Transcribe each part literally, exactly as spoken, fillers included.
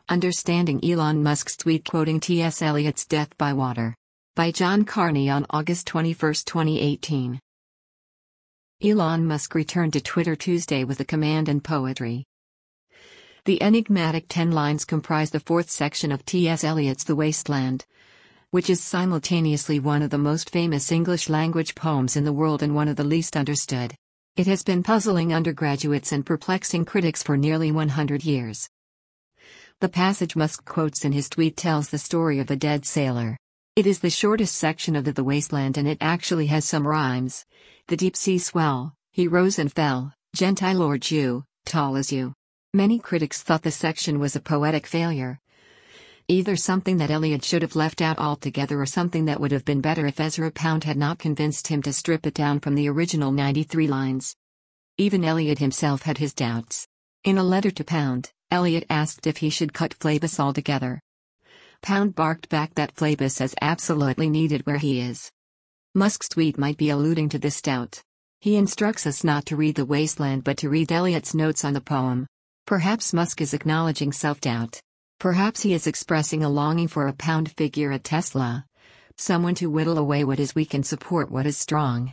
Understanding Elon Musk's tweet quoting T S Eliot's Death by Water. By John Carney on August twenty-first, twenty eighteen. Elon Musk returned to Twitter Tuesday with a command in poetry. The enigmatic ten lines comprise the fourth section of T S Eliot's The Waste Land, which is simultaneously one of the most famous English-language poems in the world and one of the least understood. It has been puzzling undergraduates and perplexing critics for nearly one hundred years. The passage Musk quotes in his tweet tells the story of a dead sailor. It is the shortest section of the, the Wasteland and it actually has some rhymes. The deep sea swell, he rose and fell, Gentile or Jew, tall as you. Many critics thought the section was a poetic failure. Either something that Eliot should have left out altogether or something that would have been better if Ezra Pound had not convinced him to strip it down from the original ninety-three lines. Even Eliot himself had his doubts. In a letter to Pound, Eliot asked if he should cut Phlebas altogether. Pound barked back that Phlebas is absolutely needed where he is. Musk's tweet might be alluding to this doubt. He instructs us not to read The Wasteland but to read Eliot's notes on the poem. Perhaps Musk is acknowledging self-doubt. Perhaps he is expressing a longing for a Pound figure at Tesla. Someone to whittle away what is weak and support what is strong.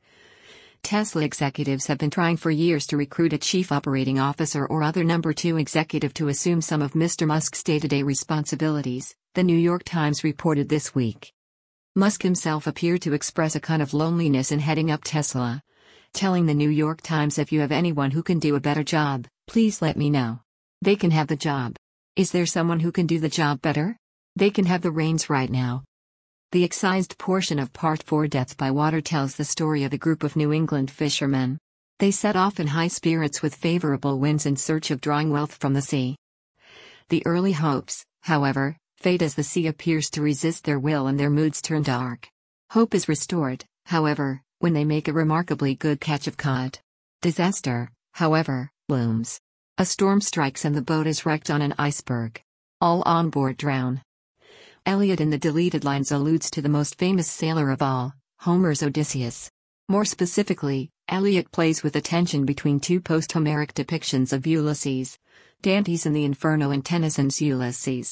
Tesla executives have been trying for years to recruit a chief operating officer or other number two executive to assume some of Mister Musk's day-to-day responsibilities, the New York Times reported this week. Musk himself appeared to express a kind of loneliness in heading up Tesla, telling the New York Times, "If you have anyone who can do a better job, please let me know. They can have the job. Is there someone who can do the job better? They can have the reins right now." The excised portion of Part four Death by Water tells the story of a group of New England fishermen. They set off in high spirits with favorable winds in search of drawing wealth from the sea. The early hopes, however, fade as the sea appears to resist their will and their moods turn dark. Hope is restored, however, when they make a remarkably good catch of cod. Disaster, however, looms. A storm strikes and the boat is wrecked on an iceberg. All on board drown. Eliot in the deleted lines alludes to the most famous sailor of all, Homer's Odysseus. More specifically, Eliot plays with the tension between two post-Homeric depictions of Ulysses, Dante's in the Inferno and Tennyson's Ulysses.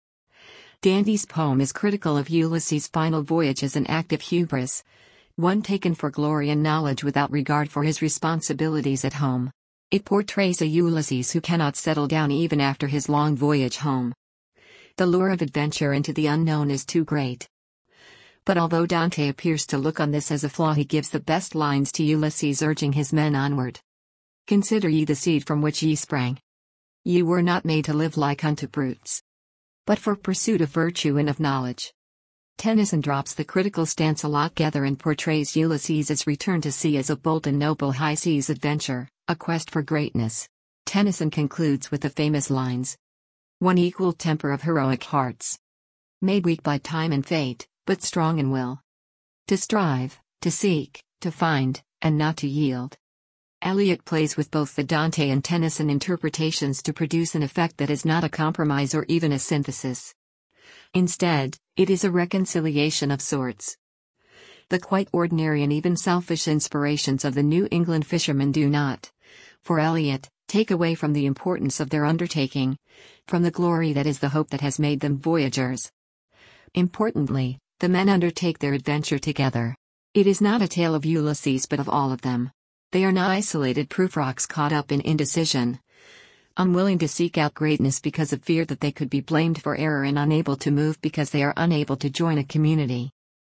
Dante's poem is critical of Ulysses' final voyage as an act of hubris, one taken for glory and knowledge without regard for his responsibilities at home. It portrays a Ulysses who cannot settle down even after his long voyage home. The lure of adventure into the unknown is too great. But although Dante appears to look on this as a flaw, he gives the best lines to Ulysses urging his men onward. "Consider ye the seed from which ye sprang. Ye were not made to live like unto brutes, but for pursuit of virtue and of knowledge." Tennyson drops the critical stance altogether and portrays Ulysses' return to sea as a bold and noble high seas adventure, a quest for greatness. Tennyson concludes with the famous lines, "One equal temper of heroic hearts, made weak by time and fate, but strong in will. To strive, to seek, to find, and not to yield." Eliot plays with both the Dante and Tennyson interpretations to produce an effect that is not a compromise or even a synthesis. Instead, it is a reconciliation of sorts. The quite ordinary and even selfish inspirations of the New England fishermen do not, for Eliot, take away from the importance of their undertaking, from the glory that is the hope that has made them voyagers. Importantly, the men undertake their adventure together. It is not a tale of Ulysses but of all of them. They are not isolated prufrocks caught up in indecision, unwilling to seek out greatness because of fear that they could be blamed for error and unable to move because they are unable to join a community.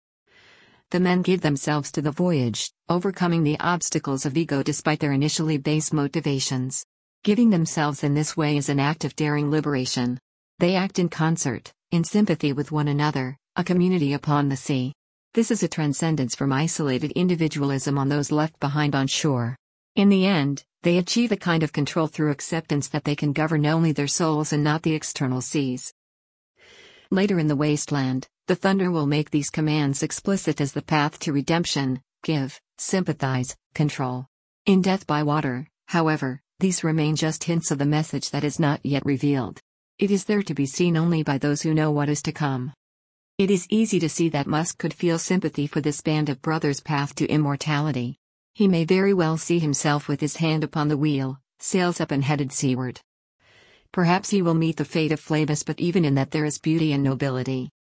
The men give themselves to the voyage, overcoming the obstacles of ego despite their initially base motivations. Giving themselves in this way is an act of daring liberation. They act in concert, in sympathy with one another, a community upon the sea. This is a transcendence from isolated individualism on those left behind on shore. In the end, they achieve a kind of control through acceptance that they can govern only their souls and not the external seas. Later in The Wasteland, the thunder will make these commands explicit as the path to redemption: give, sympathize, control. In Death by Water, however, these remain just hints of the message that is not yet revealed. It is there to be seen only by those who know what is to come. It is easy to see that Musk could feel sympathy for this band of brothers' path to immortality. He may very well see himself with his hand upon the wheel, sails up and headed seaward. Perhaps he will meet the fate of Phlebas, but even in that there is beauty and nobility.